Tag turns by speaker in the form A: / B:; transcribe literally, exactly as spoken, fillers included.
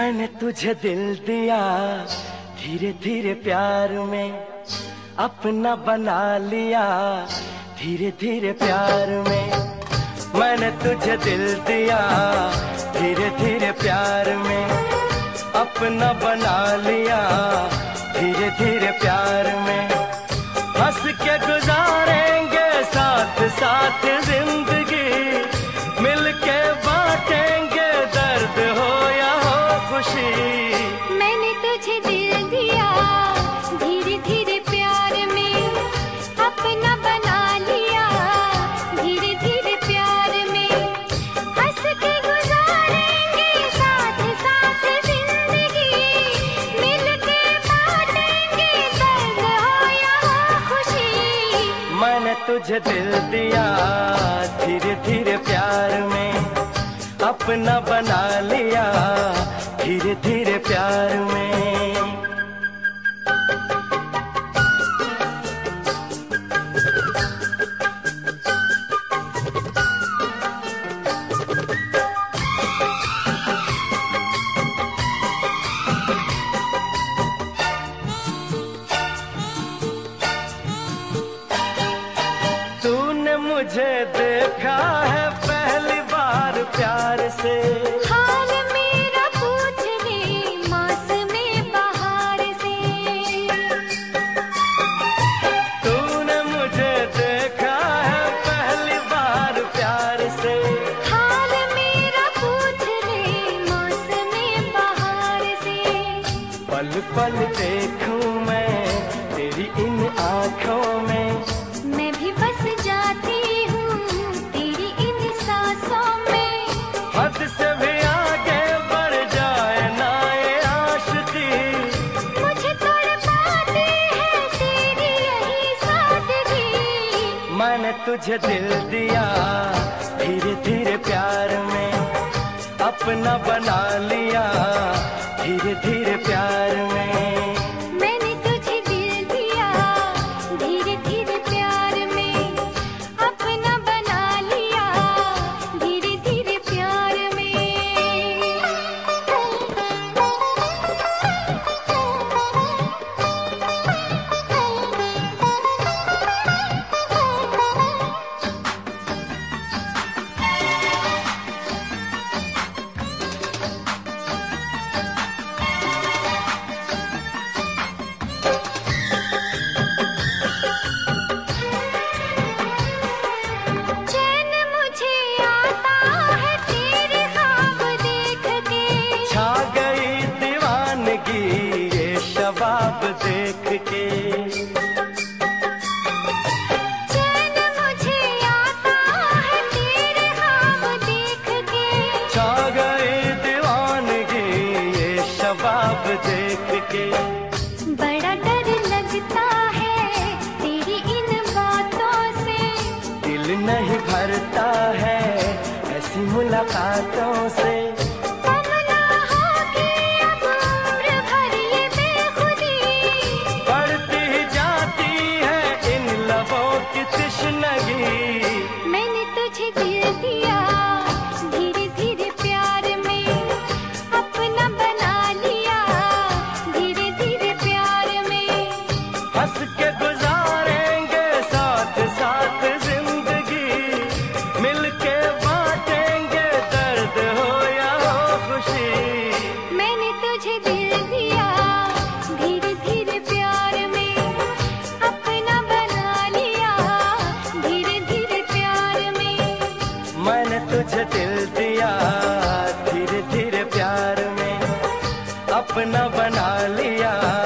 A: मैंने तुझे दिल दिया धीरे धीरे प्यार में, अपना बना लिया धीरे धीरे प्यार में। मैंने तुझे दिल दिया धीरे धीरे प्यार में, अपना बना लिया धीरे धीरे प्यार में। हंस के गुजारेंगे साथ साथ जिंदगी, मिलके बांटेंगे दर्द हो या हो खुशी।
B: मैंने तुझे दिल दिया धीरे धीरे प्यार में, अपना बना लिया धीरे धीरे प्यार में। हंस के गुजारेंगे साथ साथ जिंदगी, मिलके बांटेंगे दर्द हो या हो खुशी।
A: मैंने तुझे दिल दिया धीरे धीरे प्यार में, अपना बना लिया धीरे धीरे प्यार में। तूने मुझे देखा है पहली बार प्यार से,
B: हाल मेरा पूछने मौसमे बहार से।
A: तूने मुझे देखा है पहली बार प्यार से,
B: हाल मेरा पूछने मौसमे बहार से।
A: पल पल देखूं मैं तेरी इन आँखों में,
B: मैं भी बस जाती हूँ तेरी इन सांसों में।
A: हद से भी आगे बढ़ जाए ना ये आशिकी,
B: मुझे तड़पाती है तेरी यही सादगी।
A: मैंने तुझे दिल दिया धीरे धीरे प्यार में, अपना बना लिया धीरे धीरे प्यार में।
B: मैंने तुझे दिल दिया धीरे धीरे प्यार में, अपना बना लिया धीरे धीरे प्यार में। चैन मुझे आता है तेरे ख्वाब देख के,
A: छा गई दीवानगी ये शबाब देख के।
B: चैन मुझे आता है तेरे ख्वाब देख के।
A: छा गई दीवानगी ये शबाब देख के।
B: बड़ा डर लगता है तेरी इन बातों से,
A: दिल नहीं भरता है ऐसी मुलाकातों से।
B: कब ना होगी अब उम्र भर ये बेखुदी,
A: बढ़ती ही जाती है इन लबों की तृष्णगी।
B: मैंने तुझे दिल दिया धीरे धीरे प्यार में, अपना बना लिया धीरे धीरे प्यार में।
A: हंस के गुजारेंगे साथ साथ जिंदगी, मिलके बांटेंगे दर्द हो या हो खुशी।
B: मैंने तुझे दिल दिया धीरे धीरे प्यार में, अपना बना लिया धीरे धीरे प्यार में।
A: मैंने तुझे दिल दिया धीरे धीरे प्यार में, अपना बना लिया